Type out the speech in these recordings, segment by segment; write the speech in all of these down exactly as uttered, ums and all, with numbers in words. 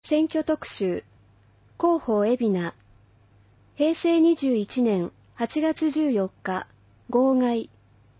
選挙特集、広報海老名、へいせいにじゅういちねんはちがつじゅうよっか、号外。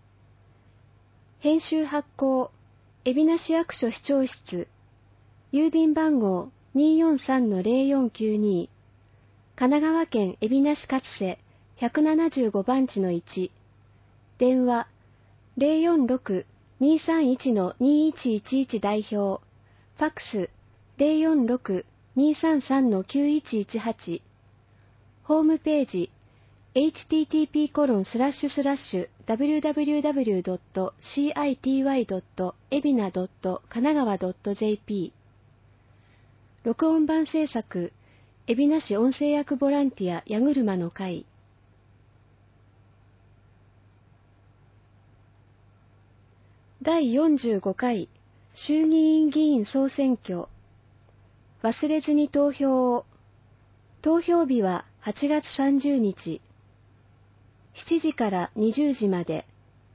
編集発行、海老名市役所市長室、郵便番号 にーよんさんのぜろよんきゅうに、神奈川県海老名市勝瀬ひゃくななじゅうごばんちのいち、電話 ゼロよんろく にーさんいちのにーいちいちいち 代表、ファックス ゼロよんろく にーさんさんのきゅういちいちはち、ホームページ エイチティーティーピーコロンスラッシュスラッシュダブリューダブリューダブリュードットシーアイティーワイドットエビナドットカナガワドットジェーピー、録音版制作、海老名市音声役ボランティア矢車の会。だいよんじゅうごかい衆議院議員総選挙。忘れずに投票を。投票日ははちがつさんじゅうにち、しちじからにじゅうじまで。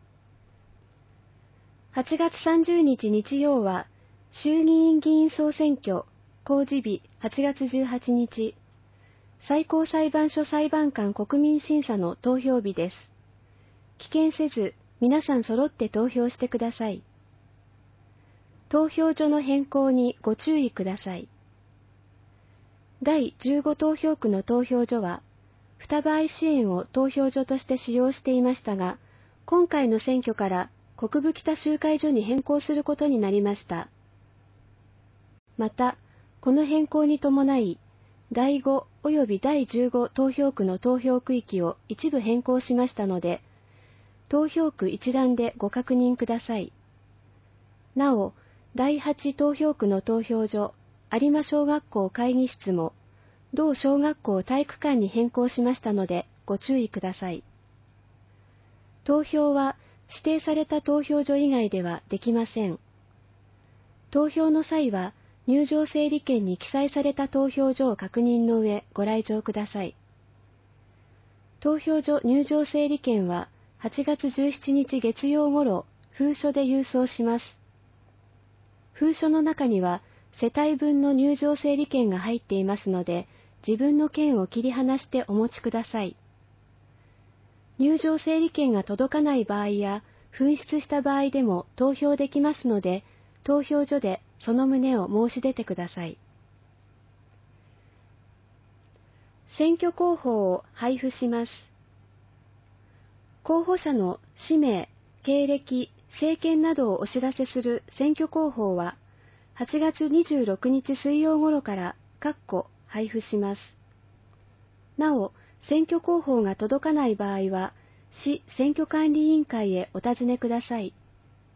はちがつさんじゅうにち日曜は衆議院議員総選挙公示日はちがつじゅうはちにち、最高裁判所裁判官国民審査の投票日です。棄権せず皆さん揃って投票してください。投票所の変更にご注意ください。だいじゅうご投票区の投票所は、双葉愛支援を投票所として使用していましたが、今回の選挙から国分北集会所に変更することになりました。また、この変更に伴い、だいごおよびだいじゅうご投票区の投票区域を一部変更しましたので、投票区一覧でご確認ください。なお、だいはち投票区の投票所、有馬小学校会議室も、同小学校体育館に変更しましたので、ご注意ください。投票は指定された投票所以外ではできません。投票の際は、入場整理券に記載された投票所を確認の上、ご来場ください。投票所入場整理券は、はちがつじゅうしちにち月曜ごろ、封書で郵送します。封書の中には、世帯分の入場整理券が入っていますので、自分の券を切り離してお持ちください。入場整理券が届かない場合や、紛失した場合でも投票できますので、投票所でその旨を申し出てください。選挙公報を配布します。候補者の氏名、経歴、政見などをお知らせする選挙公報は、はちがつにじゅうろくにち水曜頃から括弧配布します。なお、選挙公報が届かない場合は、市選挙管理委員会へお尋ねください。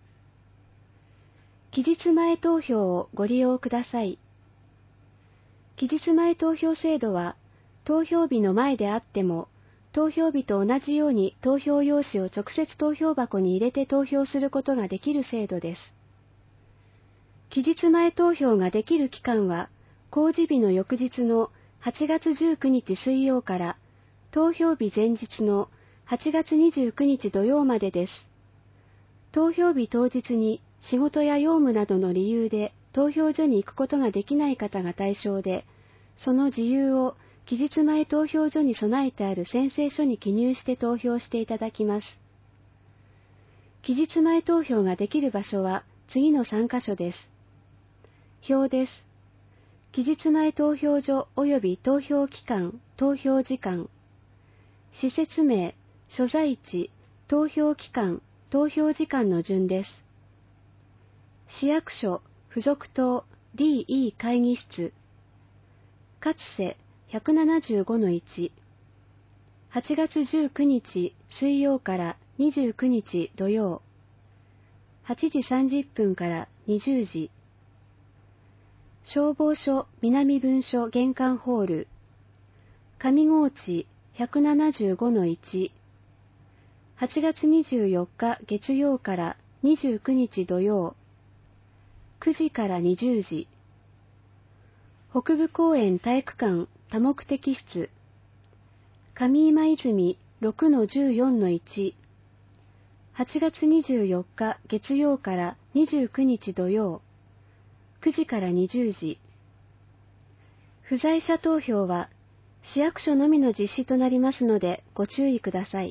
期日前投票をご利用ください。期日前投票制度は、投票日の前であっても、投票日と同じように投票用紙を直接投票箱に入れて投票することができる制度です。期日前投票ができる期間は、公示日の翌日のはちがつじゅうくにち水曜から、投票日前日のはちがつにじゅうくにち土曜までです。投票日当日に仕事や用務などの理由で投票所に行くことができない方が対象で、その自由を期日前投票所に備えてある宣誓書に記入して投票していただきます。期日前投票ができる場所は次のさんかしょです。表です。期日前投票所及び投票期間、投票時間。施設名、所在地、投票期間、投票時間の順です。市役所、付属棟 ディーイー 会議室。勝瀬ひゃくななじゅうごのいち。はちがつじゅうくにち水曜からにじゅうくにち土曜。はちじさんじゅっぷんからにじゅうじ。消防署南分署玄関ホール。上河内ひゃくななじゅうごのいち。はちがつにじゅうよっか月曜からにじゅうくにち土曜。くじからにじゅうじ。北部公園体育館多目的室。上今泉ろくのじゅうよんのいち。はちがつにじゅうよっか月曜からにじゅうくにち土曜。くじからにじゅうじ。 不在者投票は市役所のみの実施となりますのでご注意ください。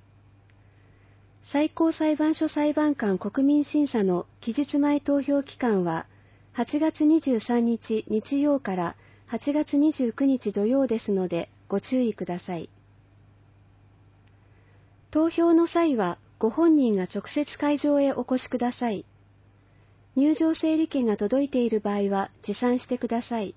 最高裁判所裁判官国民審査の期日前投票期間ははちがつにじゅうさんにち日曜からはちがつにじゅうくにち土曜ですのでご注意ください。投票の際はご本人が直接会場へお越しください。入場整理券が届いている場合は持参してください。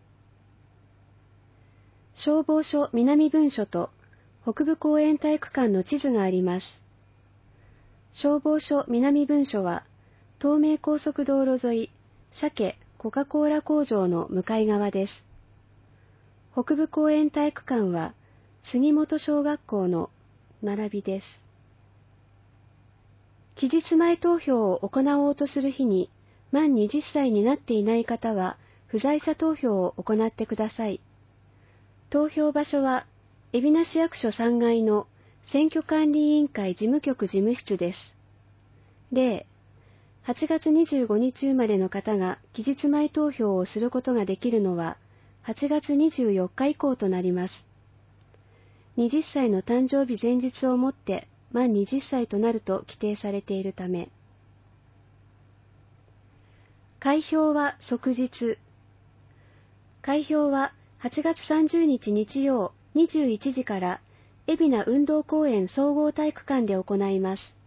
消防署南分署と北部公園体育館の地図があります。消防署南分署は東名高速道路沿い鮭コカ・コーラ工場の向かい側です。北部公園体育館は杉本小学校の並びです。期日前投票を行おうとする日に満はたちになっていない方は不在者投票を行ってください。投票場所は海老名市役所さんがいの選挙管理委員会事務局事務室です。例、はちがつにじゅうごにち生まれの方が期日前投票をすることができるのははちがつにじゅうよっか以降となります。はたちの誕生日前日をもって満はたちとなると規定されているため。開票は即日。開票ははちがつさんじゅうにち日曜にじゅういちじから海老名運動公園総合体育館で行います。